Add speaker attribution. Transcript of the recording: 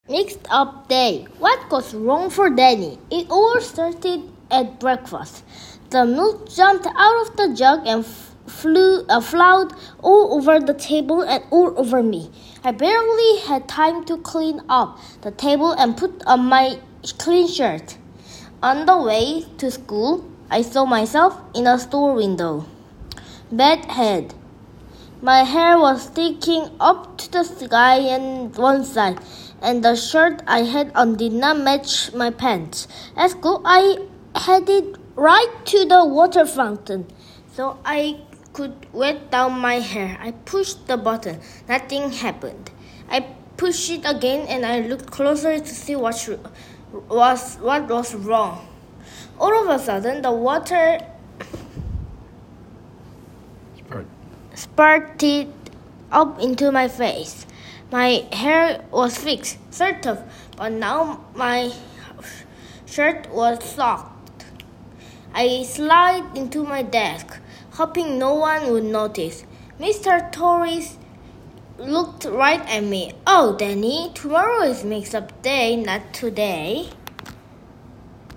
Speaker 1: Mixed up day. What goes wrong for Danny? It all started at breakfast. The milk jumped out of the jug and flowed all over the table and all over me. I barely had time to clean up the table and put on my clean shirt. On the way to school, I saw myself in a store window. Bad head. My hair was sticking up to the sky on one side, and the shirt I had on did not match my pants. At school, I headed right to the water fountain, so I could wet down my hair. I pushed the button. Nothing happened. I pushed it again, and I looked closer to see what was wrong. All of a sudden, the water spurted up into my face. My hair was fixed, sort of, but now my shirt was soaked. I slid into my desk, hoping no one would notice. Mr. Torres looked right at me. "Oh, Danny, tomorrow is mix-up day, not today."